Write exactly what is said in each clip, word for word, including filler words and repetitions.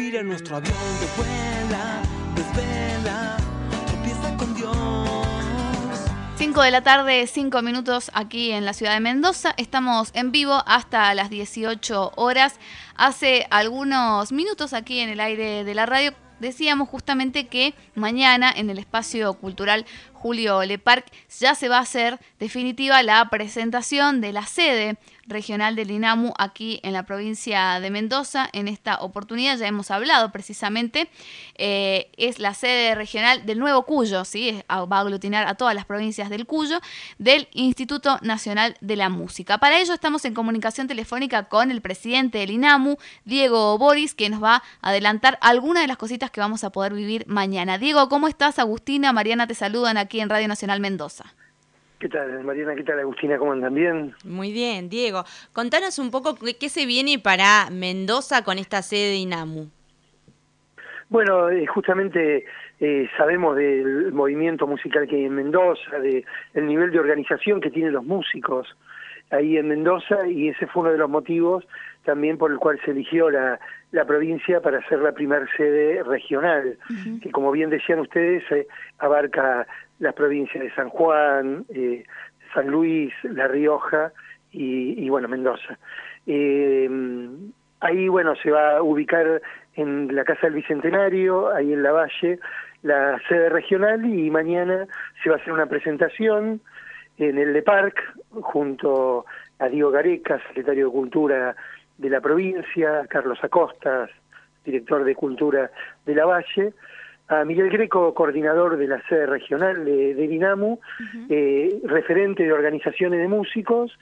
subir a nuestro avión que vuela, desvela, tropieza con Dios. cinco de la tarde, cinco minutos aquí en la ciudad de Mendoza. Estamos en vivo hasta las dieciocho horas. Hace algunos minutos aquí en el aire de la radio decíamos justamente que mañana en el espacio cultural Julio Leparc ya se va a hacer definitiva la presentación de la sede regional del INAMU aquí en la provincia de Mendoza. En esta oportunidad ya hemos hablado precisamente, eh, es la sede regional del Nuevo Cuyo, ¿sí? Va a aglutinar a todas las provincias del Cuyo, del Instituto Nacional de la Música. Para ello estamos en comunicación telefónica con el presidente del INAMU, Diego Boris, que nos va a adelantar algunas de las cositas que vamos a poder vivir mañana. Diego, ¿cómo estás? Agustina, Mariana te saludan aquí en Radio Nacional Mendoza. ¿Qué tal, Mariana? ¿Qué tal, Agustina? ¿Cómo andan? ¿Bien? Muy bien, Diego. Contanos un poco qué, qué se viene para Mendoza con esta sede de INAMU. Bueno, eh, justamente eh, sabemos del movimiento musical que hay en Mendoza, del nivel de organización que tienen los músicos ahí en Mendoza, y ese fue uno de los motivos también por el cual se eligió la, la provincia para ser la primer sede regional, uh-huh. que como bien decían ustedes, eh, abarca las provincias de San Juan, eh, San Luis, La Rioja y, y bueno, Mendoza. Eh, ahí, bueno, se va a ubicar en la Casa del Bicentenario, ahí en La Valle, la sede regional, y mañana se va a hacer una presentación en el Leparc, junto a Diego Gareca, secretario de Cultura de la provincia, Carlos Acosta, director de Cultura de La Valle, a Miguel Greco, coordinador de la sede regional de, de INAMU, uh-huh. eh, referente de organizaciones de músicos,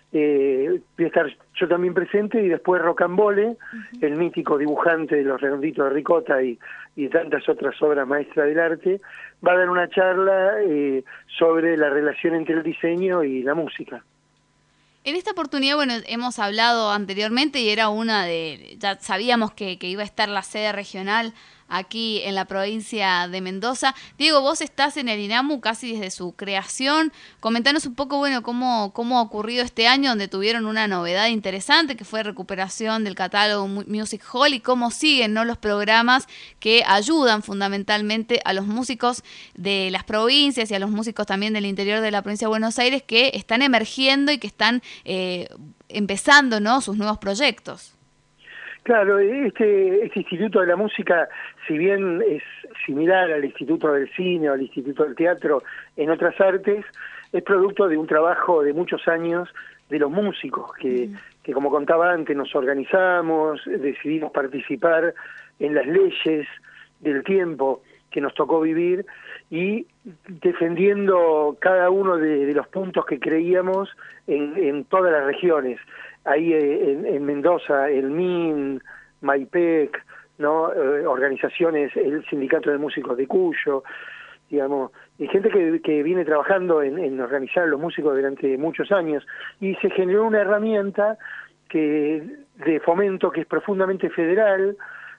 eh, voy a estar yo también presente, y después Rocambole, uh-huh. el mítico dibujante de Los Redonditos de Ricota y, y de tantas otras obras maestras del arte, va a dar una charla eh, sobre la relación entre el diseño y la música. En esta oportunidad, bueno, hemos hablado anteriormente y era una de, ya sabíamos que, que iba a estar la sede regional aquí en la provincia de Mendoza. Diego, vos estás en el INAMU casi desde su creación. Comentanos un poco, bueno, cómo, cómo ha ocurrido este año, donde tuvieron una novedad interesante, que fue recuperación del catálogo Music Hall, y cómo siguen, ¿no?, los programas que ayudan fundamentalmente a los músicos de las provincias y a los músicos también del interior de la provincia de Buenos Aires, que están emergiendo y que están eh, empezando, ¿no?, sus nuevos proyectos. Claro, este, este Instituto de la Música, si bien es similar al Instituto del Cine o al Instituto del Teatro en otras artes, es producto de un trabajo de muchos años de los músicos, que, mm. que como contaba antes, nos organizamos, decidimos participar en las leyes del tiempo que nos tocó vivir, y defendiendo cada uno de, de los puntos que creíamos en, en todas las regiones. Ahí en, en Mendoza, el M I N, Maipec, ¿no? Eh, organizaciones, el Sindicato de Músicos de Cuyo, digamos, y gente que, que viene trabajando en, en organizar a los músicos durante muchos años, y se generó una herramienta que de fomento que es profundamente federal,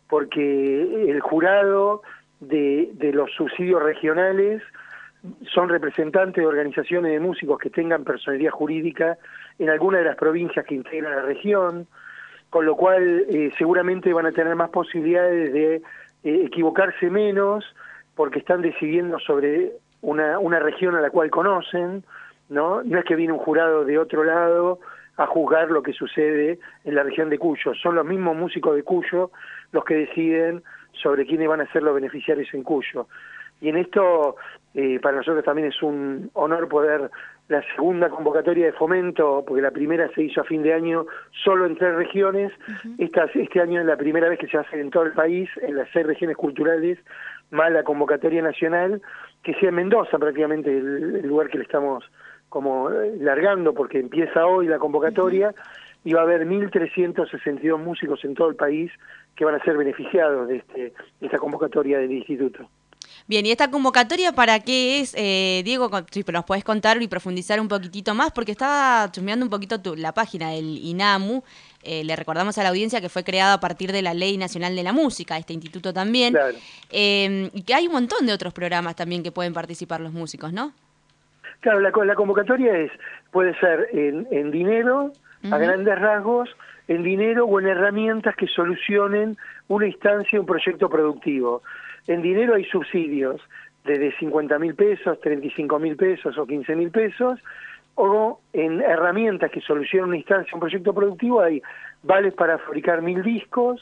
porque el jurado de, de los subsidios regionales son representantes de organizaciones de músicos que tengan personalidad jurídica en alguna de las provincias que integran la región, con lo cual eh, seguramente van a tener más posibilidades de eh, equivocarse menos, porque están decidiendo sobre una, una región a la cual conocen, ¿no? No es que viene un jurado de otro lado a juzgar lo que sucede en la región de Cuyo, son los mismos músicos de Cuyo los que deciden sobre quiénes van a ser los beneficiarios en Cuyo. Y en esto, eh, para nosotros también es un honor poder, la segunda convocatoria de fomento, porque la primera se hizo a fin de año solo en tres regiones, uh-huh. Esta, este año es la primera vez que se hace en todo el país, en las seis regiones culturales, más la convocatoria nacional, que sea en Mendoza prácticamente el, el lugar que le estamos como largando, porque empieza hoy la convocatoria, uh-huh. y va a haber mil trescientos sesenta y dos músicos en todo el país que van a ser beneficiados de, este, de esta convocatoria del instituto. Bien, ¿y esta convocatoria para qué es, eh, Diego? Si nos podés contar y profundizar un poquitito más, porque estaba chusmeando un poquito tu, la página del INAMU. Eh, le recordamos a la audiencia que fue creada a partir de la Ley Nacional de la Música, este instituto también, claro. eh, y que hay un montón de otros programas también que pueden participar los músicos, ¿no? Claro, la, la convocatoria es puede ser en, en dinero, uh-huh. a grandes rasgos, en dinero o en herramientas que solucionen una instancia, un proyecto productivo. En dinero hay subsidios, desde cincuenta mil pesos, treinta y cinco mil pesos o quince mil pesos, o en herramientas que solucionan una instancia, un proyecto productivo, hay vales para fabricar mil discos,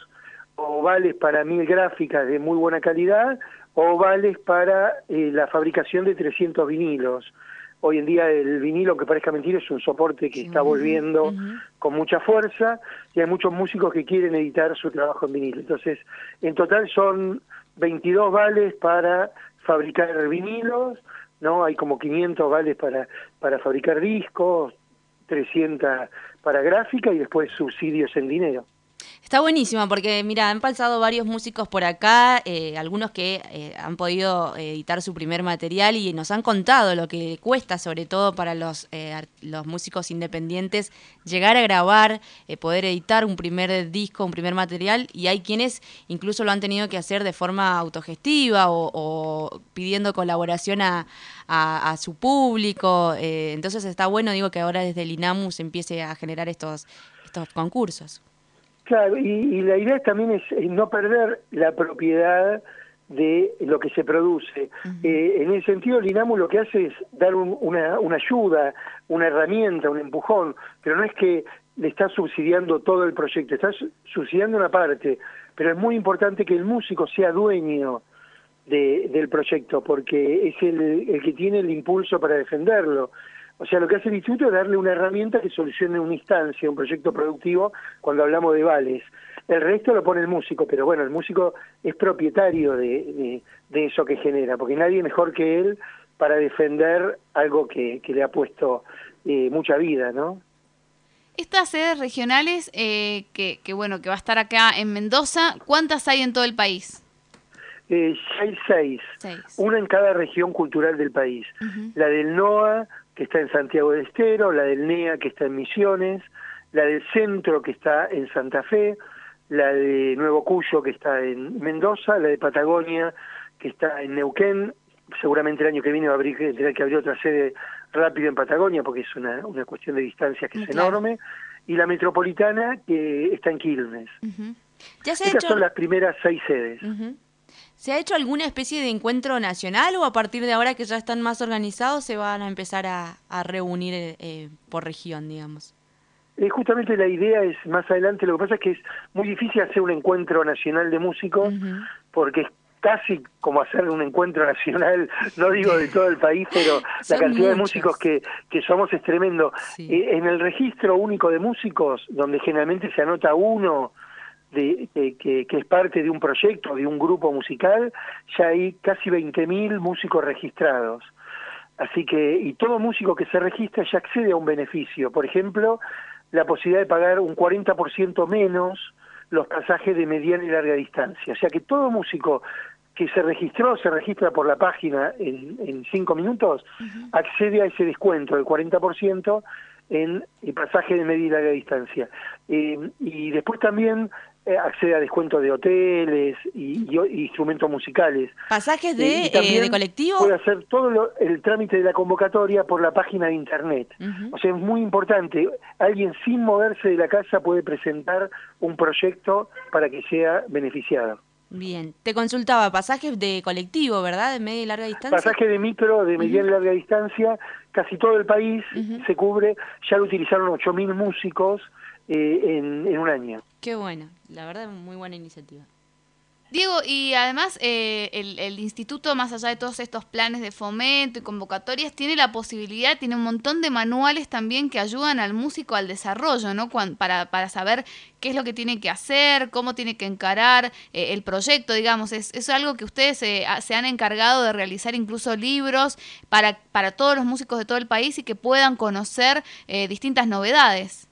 o vales para mil gráficas de muy buena calidad, o vales para eh, la fabricación de trescientos vinilos. Hoy en día el vinilo, que parezca mentira, es un soporte que está volviendo uh-huh. con mucha fuerza, y hay muchos músicos que quieren editar su trabajo en vinilo. Entonces, en total son veintidós vales para fabricar vinilos, ¿no? Hay como quinientos vales para, para fabricar discos, trescientos para gráfica y después subsidios en dinero. Está buenísimo porque, mira, han pasado varios músicos por acá, eh, algunos que eh, han podido editar su primer material y nos han contado lo que cuesta, sobre todo para los, eh, los músicos independientes, llegar a grabar, eh, poder editar un primer disco, un primer material, y hay quienes incluso lo han tenido que hacer de forma autogestiva o, o pidiendo colaboración a, a, a su público. Eh, entonces está bueno, digo, que ahora desde el INAMU se empiece a generar estos, estos concursos. Claro, y, y la idea también es, es no perder la propiedad de lo que se produce. Uh-huh. Eh, en ese sentido, el INAMU lo que hace es dar un, una, una ayuda, una herramienta, un empujón, pero no es que le está subsidiando todo el proyecto, está subsidiando una parte, pero es muy importante que el músico sea dueño de, del proyecto, porque es el, el que tiene el impulso para defenderlo. O sea, lo que hace el instituto es darle una herramienta que solucione una instancia, un proyecto productivo, cuando hablamos de vales. El resto lo pone el músico, pero bueno, el músico es propietario de, de, de eso que genera, porque nadie mejor que él para defender algo que, que le ha puesto eh, mucha vida, ¿no? Estas sedes regionales, eh, que, que bueno, que va a estar acá en Mendoza, ¿cuántas hay en todo el país? Eh, hay seis, seis, una en cada región cultural del país. Uh-huh. La del NOA, que está en Santiago del Estero, la del NEA, que está en Misiones, la del Centro, que está en Santa Fe, la de Nuevo Cuyo, que está en Mendoza, la de Patagonia, que está en Neuquén. Seguramente el año que viene va a abrir, tener que abrir otra sede rápido en Patagonia, porque es una, una cuestión de distancias que es claro. enorme, y la Metropolitana, que está en Quilmes. Uh-huh. ¿Ya se Estas hecho... son las primeras seis sedes. Uh-huh. ¿Se ha hecho alguna especie de encuentro nacional o a partir de ahora que ya están más organizados se van a empezar a, a reunir eh, por región, digamos? Eh, justamente la idea es más adelante, lo que pasa es que es muy difícil hacer un encuentro nacional de músicos, uh-huh. porque es casi como hacer un encuentro nacional, no digo de todo el país, pero la cantidad muchos. de músicos que, que somos es tremendo. Sí. Eh, en el registro único de músicos, donde generalmente se anota uno, De, que, que, que es parte de un proyecto, de un grupo musical, ya hay casi veinte mil músicos registrados. Así que, y todo músico que se registra ya accede a un beneficio. Por ejemplo, la posibilidad de pagar un cuarenta por ciento menos los pasajes de mediana y larga distancia. O sea que todo músico que se registró, se registra por la página en, en cinco minutos, uh-huh. accede a ese descuento del cuarenta por ciento en el pasaje de media y larga distancia. Eh, y después también eh, accede a descuentos de hoteles y, y, y instrumentos musicales. ¿Pasajes de, eh, eh, de colectivo? Puede hacer todo lo, el trámite de la convocatoria por la página de internet. Uh-huh. O sea, es muy importante. Alguien sin moverse de la casa puede presentar un proyecto para que sea beneficiado. Bien, te consultaba, pasajes de colectivo, ¿verdad? De media y larga distancia. Pasaje de micro, de mediana uh-huh. y larga distancia, casi todo el país uh-huh. se cubre, ya lo utilizaron ocho mil músicos eh, en, en un año. Qué bueno, la verdad, muy buena iniciativa. Diego, y además eh, el, el instituto, más allá de todos estos planes de fomento y convocatorias, tiene la posibilidad, tiene un montón de manuales también que ayudan al músico al desarrollo, ¿no? Cuando, para, para saber qué es lo que tiene que hacer, cómo tiene que encarar eh, el proyecto, digamos. Es, es algo que ustedes eh, se han encargado de realizar, incluso libros para, para todos los músicos de todo el país y que puedan conocer eh, distintas novedades.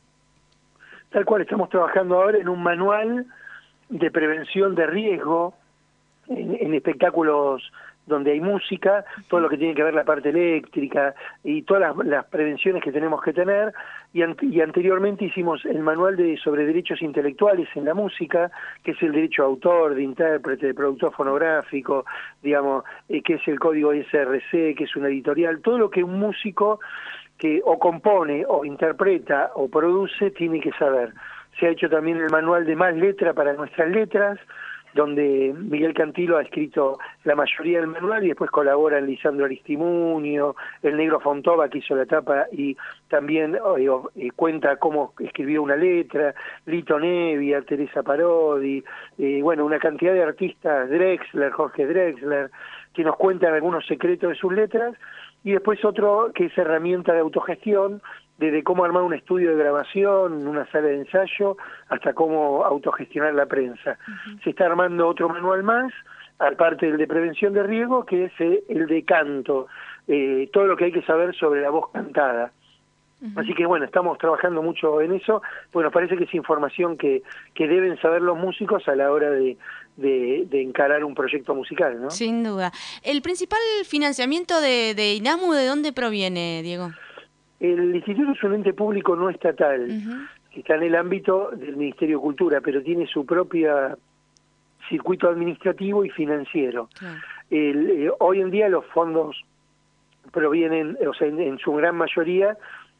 Tal cual, estamos trabajando ahora en un manual de prevención de riesgo en, en espectáculos donde hay música, todo lo que tiene que ver la parte eléctrica y todas las, las prevenciones que tenemos que tener, y, an y anteriormente hicimos el manual de sobre derechos intelectuales en la música, que es el derecho de autor, de intérprete, de productor fonográfico, digamos, eh, que es el código S R C, que es una editorial, todo lo que un músico que o compone, o interpreta, o produce, tiene que saber. Se ha hecho también el manual de Más Letra para Nuestras Letras, donde Miguel Cantilo ha escrito la mayoría del manual y después colaboran Lisandro Aristimuño, el Negro Fontova que hizo la tapa y también eh, eh, cuenta cómo escribió una letra, Lito Nevia, Teresa Parodi, eh, bueno, una cantidad de artistas, Drexler, Jorge Drexler, que nos cuentan algunos secretos de sus letras, y después otro que es herramienta de autogestión, desde cómo armar un estudio de grabación, una sala de ensayo, hasta cómo autogestionar la prensa. Uh-huh. Se está armando otro manual más, aparte del de prevención de riesgo, que es el de canto, eh, todo lo que hay que saber sobre la voz cantada. Uh-huh. Así que bueno, estamos trabajando mucho en eso, bueno, parece que es información que, que deben saber los músicos a la hora de, de, de encarar un proyecto musical, ¿no? Sin duda. ¿El principal financiamiento de, de INAMU de dónde proviene, Diego? El instituto es un ente público no estatal, uh-huh. que está en el ámbito del Ministerio de Cultura, pero tiene su propio circuito administrativo y financiero. Uh-huh. El, eh, hoy en día los fondos provienen, o sea, en, en su gran mayoría,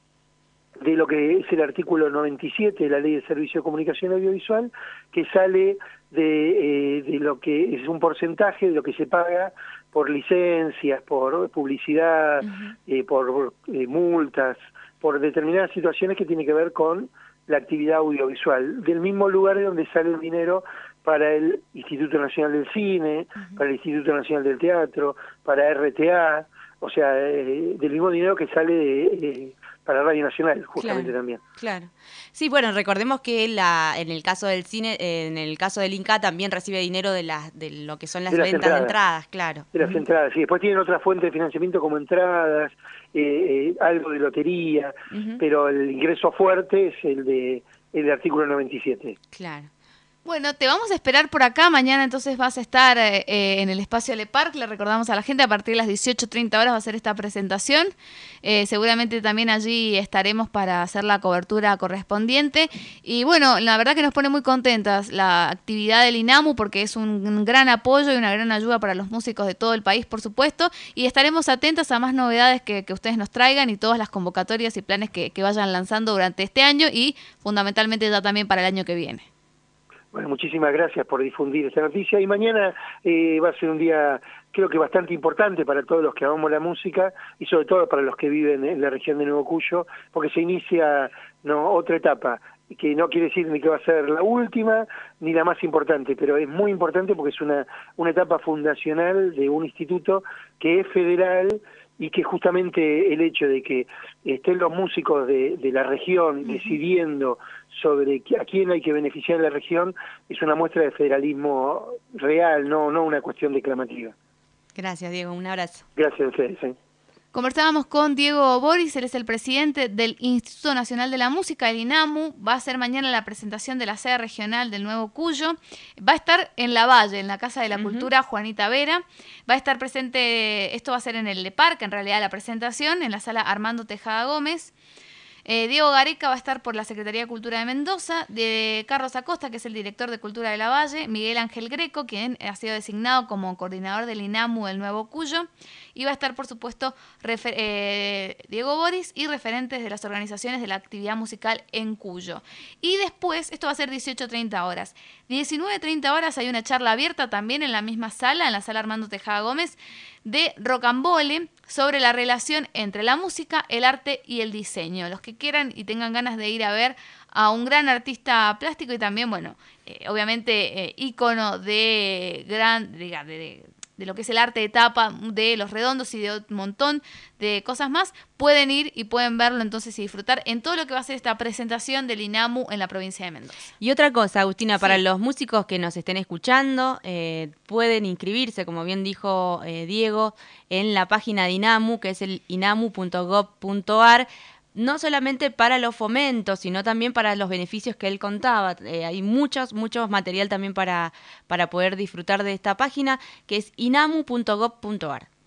de lo que es el artículo noventa y siete de la Ley de Servicio de Comunicación Audiovisual, que sale de, eh, de lo que es un porcentaje de lo que se paga por licencias, por publicidad, uh-huh. eh, por eh, multas, por determinadas situaciones que tienen que ver con la actividad audiovisual, del mismo lugar de donde sale el dinero para el Instituto Nacional del Cine, uh-huh. para el Instituto Nacional del Teatro, para R T A, o sea, eh, del mismo dinero que sale de, eh, para Radio Nacional, justamente claro, también. Claro. Sí, bueno, recordemos que la, en el caso del cine, eh, en el caso del INCA también recibe dinero de las de lo que son las, de las ventas entradas. de entradas, claro. De las uh-huh. entradas, sí. Después tienen otra fuente de financiamiento como entradas, eh, eh, algo de lotería, uh-huh. pero el ingreso fuerte es el de el de artículo noventa y siete. Claro. Bueno, te vamos a esperar por acá. Mañana entonces vas a estar eh, en el espacio Le Parc. Le recordamos a la gente, a partir de las dieciocho treinta horas va a ser esta presentación. Eh, seguramente también allí estaremos para hacer la cobertura correspondiente. Y bueno, la verdad que nos pone muy contentas la actividad del INAMU, porque es un, un gran apoyo y una gran ayuda para los músicos de todo el país, por supuesto. Y estaremos atentas a más novedades que, que ustedes nos traigan y todas las convocatorias y planes que, que vayan lanzando durante este año y fundamentalmente ya también para el año que viene. Bueno, muchísimas gracias por difundir esta noticia y mañana eh, va a ser un día creo que bastante importante para todos los que amamos la música y sobre todo para los que viven en la región de Nuevo Cuyo, porque se inicia no otra etapa, que no quiere decir ni que va a ser la última ni la más importante, pero es muy importante porque es una, una etapa fundacional de un instituto que es federal y que justamente el hecho de que estén los músicos de, de la región uh-huh. decidiendo sobre a quién hay que beneficiar en la región es una muestra de federalismo real, no, no una cuestión declamativa. Gracias, Diego. Un abrazo. Gracias a ustedes. ¿eh? Conversábamos con Diego Boris, él es el presidente del Instituto Nacional de la Música, el INAMU. Va a ser mañana la presentación de la sede regional del Nuevo Cuyo. Va a estar en La Valle, en la Casa de la uh-huh. Cultura Juanita Vera. Va a estar presente, esto va a ser en el Le Parc, en realidad la presentación, en la sala Armando Tejada Gómez. Eh, Diego Gareca va a estar por la Secretaría de Cultura de Mendoza, de Carlos Acosta, que es el director de Cultura de la Valle, Miguel Ángel Greco, quien ha sido designado como coordinador del INAMU del Nuevo Cuyo, y va a estar, por supuesto, refer- eh, Diego Boris y referentes de las organizaciones de la actividad musical en Cuyo. Y después, esto va a ser dieciocho treinta horas. diecinueve treinta horas hay una charla abierta también en la misma sala, en la sala Armando Tejada Gómez, de Rocambole, sobre la relación entre la música, el arte y el diseño. Los que quieran y tengan ganas de ir a ver a un gran artista plástico y también, bueno, eh, obviamente eh, ícono de gran de, de, de lo que es el arte de tapa, de Los Redondos y de un montón de cosas más, pueden ir y pueden verlo entonces y disfrutar en todo lo que va a ser esta presentación del INAMU en la provincia de Mendoza. Y otra cosa, Agustina, sí. para los músicos que nos estén escuchando, eh, pueden inscribirse, como bien dijo eh, Diego, en la página de INAMU, que es el inamu punto gob punto ar, no solamente para los fomentos, sino también para los beneficios que él contaba. Eh, hay muchos, muchos material también para, para poder disfrutar de esta página, que es inamu punto gob punto ar.